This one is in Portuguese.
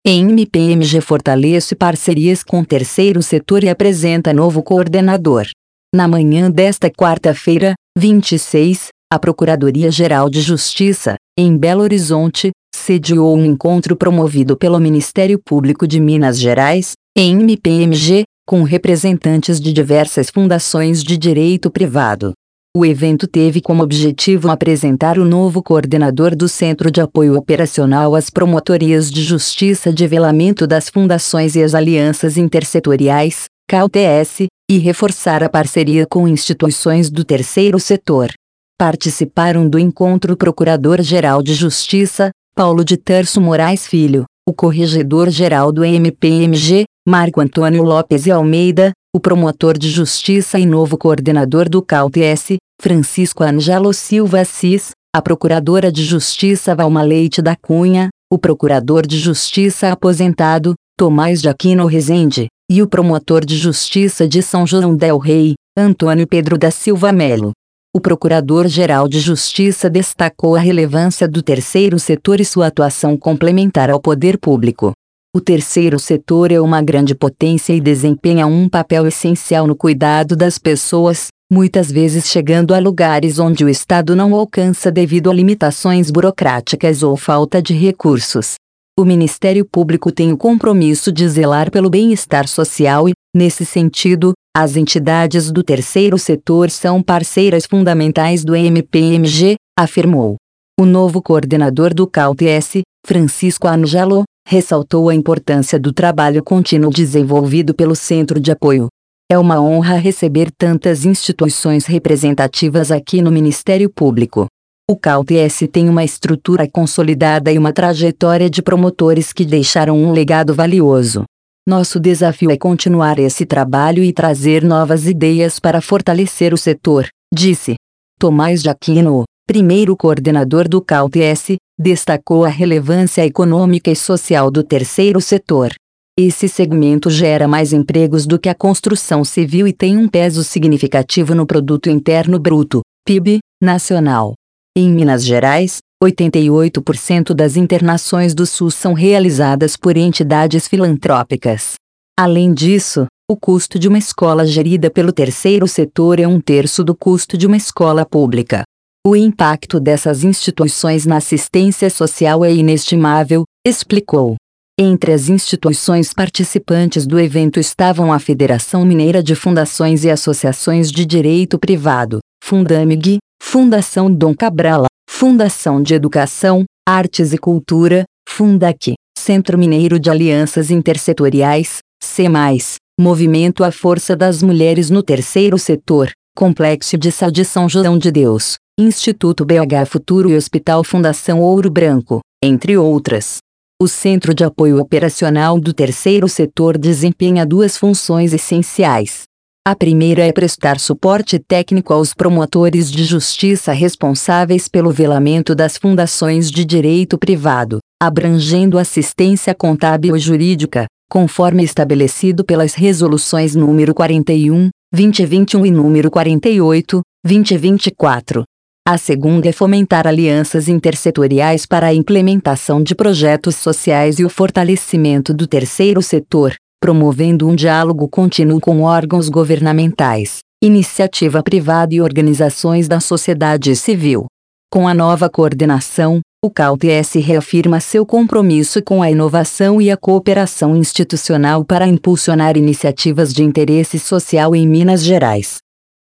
EMPMG fortalece parcerias com o terceiro setor e apresenta novo coordenador. Na manhã desta quarta-feira, 26, a Procuradoria-Geral de Justiça, em Belo Horizonte, sediou um encontro promovido pelo Ministério Público de Minas Gerais, EMPMG, com representantes de diversas fundações de direito privado. O evento teve como objetivo apresentar o novo coordenador do Centro de Apoio Operacional às Promotorias de Justiça de Velamento das Fundações e as Alianças Intersetoriais, CAUTS, e reforçar a parceria com instituições do terceiro setor. Participaram do encontro o Procurador-Geral de Justiça, Paulo de Tarso Moraes Filho, o Corregedor-Geral do EMPMG, Marco Antônio Lopes e Almeida, o Promotor de Justiça e novo coordenador do CAUTS, Francisco Ângelo Silva Assis, a Procuradora de Justiça Valma Leite da Cunha, o Procurador de Justiça aposentado, Tomás de Aquino Rezende, e o Promotor de Justiça de São João del Rei, Antônio Pedro da Silva Melo. O Procurador-Geral de Justiça destacou a relevância do terceiro setor e sua atuação complementar ao poder público. O terceiro setor é uma grande potência e desempenha um papel essencial no cuidado das pessoas, muitas vezes chegando a lugares onde o Estado não alcança devido a limitações burocráticas ou falta de recursos. O Ministério Público tem o compromisso de zelar pelo bem-estar social e, nesse sentido, as entidades do terceiro setor são parceiras fundamentais do EMPMG, afirmou. O novo coordenador do CAUTS, Francisco Ângelo, ressaltou a importância do trabalho contínuo desenvolvido pelo Centro de Apoio. É uma honra receber tantas instituições representativas aqui no Ministério Público. O CAUTS tem uma estrutura consolidada e uma trajetória de promotores que deixaram um legado valioso. Nosso desafio é continuar esse trabalho e trazer novas ideias para fortalecer o setor, disse. Tomás de Aquino, primeiro coordenador do CAUTS, destacou a relevância econômica e social do terceiro setor. Esse segmento gera mais empregos do que a construção civil e tem um peso significativo no Produto Interno Bruto, PIB, nacional. Em Minas Gerais, 88% das internações do SUS são realizadas por entidades filantrópicas. Além disso, o custo de uma escola gerida pelo terceiro setor é 1/3 do custo de uma escola pública. O impacto dessas instituições na assistência social é inestimável, explicou. Entre as instituições participantes do evento estavam a Federação Mineira de Fundações e Associações de Direito Privado, Fundamig, Fundação Dom Cabral, Fundação de Educação, Artes e Cultura, Fundac, Centro Mineiro de Alianças Intersetoriais, CEMAIS, Movimento A Força das Mulheres no Terceiro Setor, Complexo de Saúde São João de Deus, Instituto BH Futuro e Hospital Fundação Ouro Branco, entre outras. O Centro de Apoio Operacional do Terceiro Setor desempenha duas funções essenciais. A primeira é prestar suporte técnico aos promotores de justiça responsáveis pelo velamento das fundações de direito privado, abrangendo assistência contábil e jurídica, conforme estabelecido pelas resoluções número 41, 2021 e número 48, 2024. A segunda é fomentar alianças intersetoriais para a implementação de projetos sociais e o fortalecimento do terceiro setor, promovendo um diálogo contínuo com órgãos governamentais, iniciativa privada e organizações da sociedade civil. Com a nova coordenação, o CAUTS reafirma seu compromisso com a inovação e a cooperação institucional para impulsionar iniciativas de interesse social em Minas Gerais.